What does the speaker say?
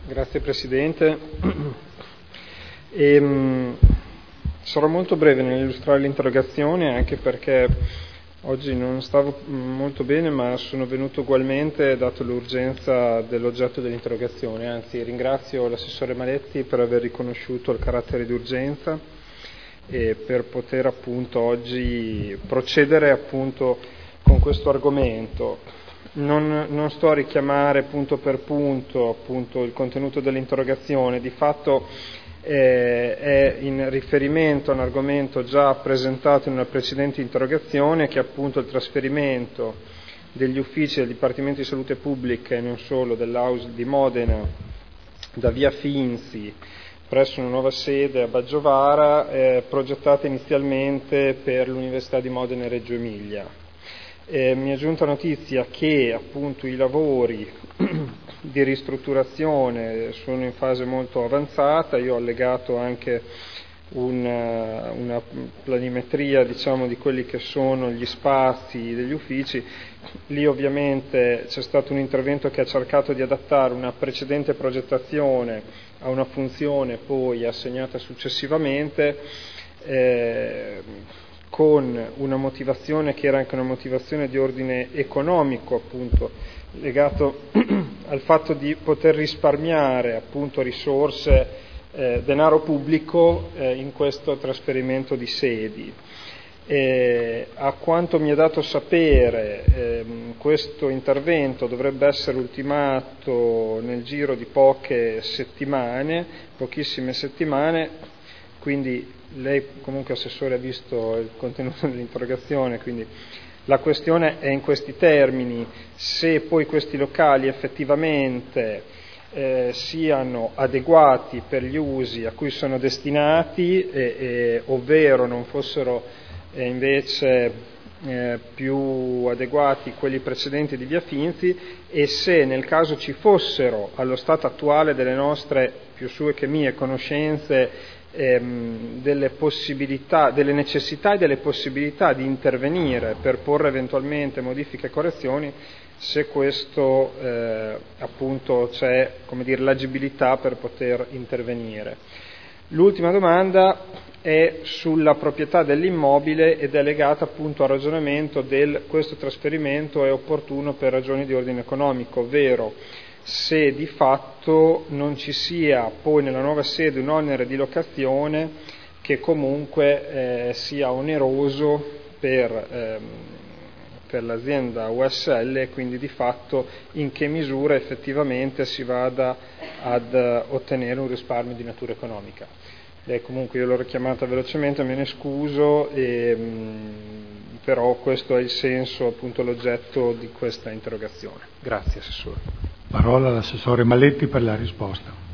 Grazie Presidente. Sarò molto breve nell'illustrare l'interrogazione, anche perché oggi non stavo molto bene, ma sono venuto ugualmente dato l'urgenza dell'oggetto dell'interrogazione. Anzi, ringrazio l'assessore Maletti per aver riconosciuto il carattere di urgenza e per poter appunto oggi procedere appunto con questo argomento. Non sto a richiamare punto per punto appunto il contenuto dell'interrogazione, di fatto è in riferimento a un argomento già presentato in una precedente interrogazione, che è appunto il trasferimento degli uffici del Dipartimento di Salute Pubblica e non solo dell'AUSL di Modena da via Finzi presso una nuova sede a Baggiovara, progettata inizialmente per l'Università di Modena e Reggio Emilia. Mi è giunta notizia che appunto i lavori di ristrutturazione sono in fase molto avanzata. Io ho allegato anche una planimetria, diciamo, di quelli che sono gli spazi degli uffici. Lì ovviamente c'è stato un intervento che ha cercato di adattare una precedente progettazione a una funzione poi assegnata successivamente, con una motivazione che era anche una motivazione di ordine economico, appunto legato al fatto di poter risparmiare appunto risorse, denaro pubblico in questo trasferimento di sedi. A quanto mi è dato sapere, questo intervento dovrebbe essere ultimato nel giro di pochissime settimane, quindi lei comunque Assessore ha visto il contenuto dell'interrogazione, quindi la questione è in questi termini: se poi questi locali effettivamente siano adeguati per gli usi a cui sono destinati, ovvero non fossero invece più adeguati quelli precedenti di via Finzi, e se nel caso ci fossero, allo stato attuale delle nostre più sue che mie conoscenze, delle possibilità, delle necessità e delle possibilità di intervenire per porre eventualmente modifiche e correzioni, se questo appunto c'è, come dire, l'agibilità per poter intervenire. L'ultima domanda è sulla proprietà dell'immobile ed è legata appunto al ragionamento questo trasferimento è opportuno per ragioni di ordine economico, ovvero se di fatto non ci sia poi nella nuova sede un onere di locazione che comunque sia oneroso per l'azienda USL, e quindi di fatto in che misura effettivamente si vada ad ottenere un risparmio di natura economica. Comunque io l'ho richiamata velocemente, me ne scuso, però questo è il senso, appunto l'oggetto di questa interrogazione. Grazie Assessore. Parola all'Assessore Maletti per la risposta.